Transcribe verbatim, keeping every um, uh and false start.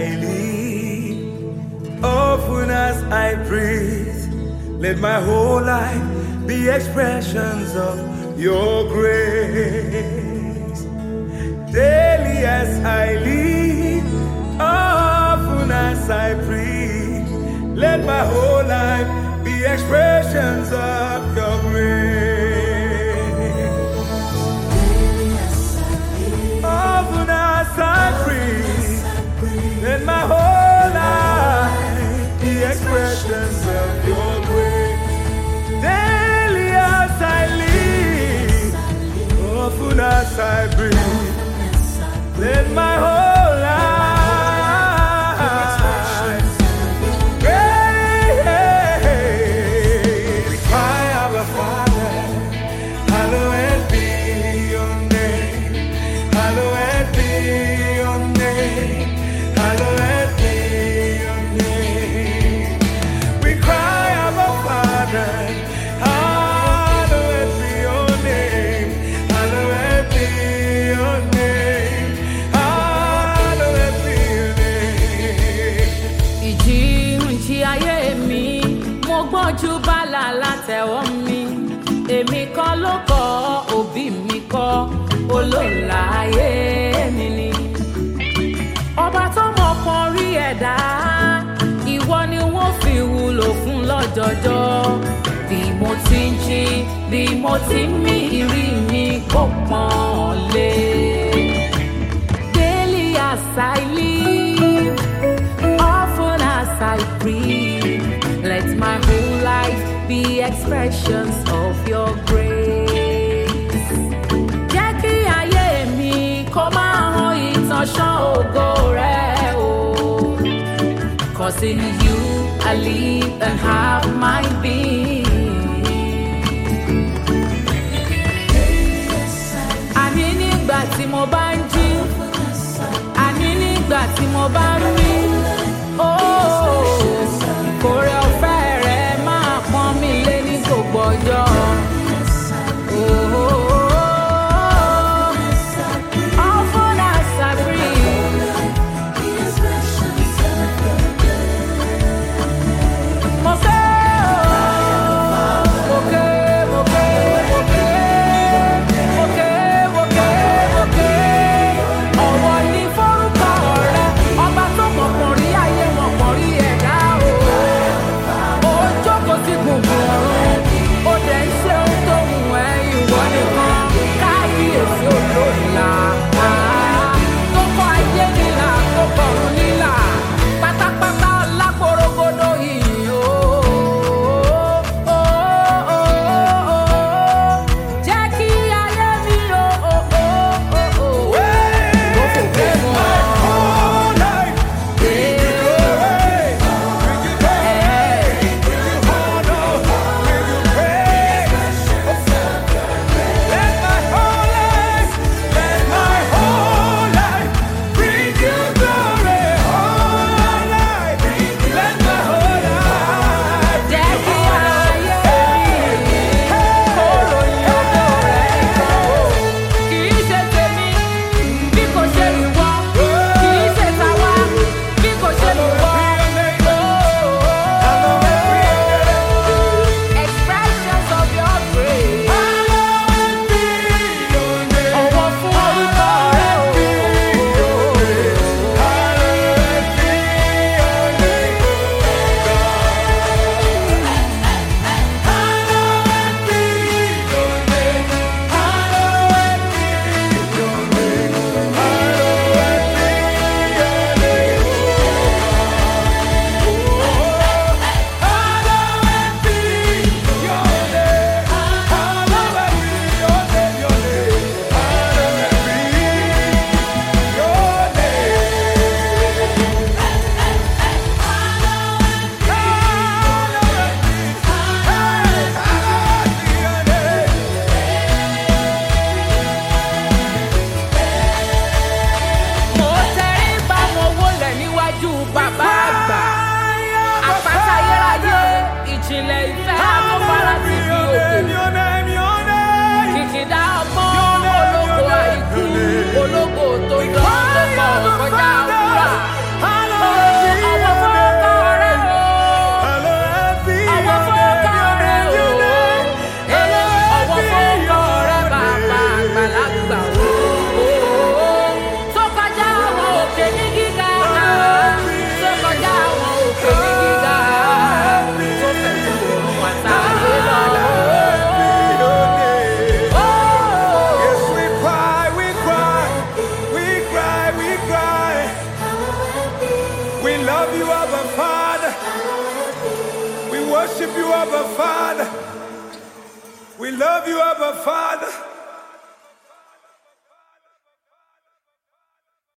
I live, often as I breathe, let my whole life be expressions of your grace. Daily as I live, often as I breathe, let my whole life be expressions of your grace. Often as I breathe, let my whole life be expressions of your grace. Daily as I live, often as I breathe, let my whole life látẹ̀wọ́ mi, èmi kọ́ ló kọ́, òbí mi kọ́, olóòlà ayé mi ni. Ọba tó mọ̀ kan rí ẹ̀dá, ìwọ ni wọ́n fi wúlò fún lọ́jọ́jọ́. Bí mo ti ń jí, bí mo ti ń mí, ìrí mi kò pọ́n lé. Daily as I live, often as I breathe, let my whole life be expressions of your grace. Jẹ́ kí ayé mi kó máa hàn ìtànṣán ògo rẹ o. 'Cause in you I live and have my being. Àní nígbà tí mo bá ń jí, àní nígbà tí mo bá ń rí, oh, ìkórè ọ̀fẹ́ rẹ máa pọ́n mi lé ní gbogbo ọjọ́. Mo fẹ́ worship you, Abba Father. We love you, Abba Father.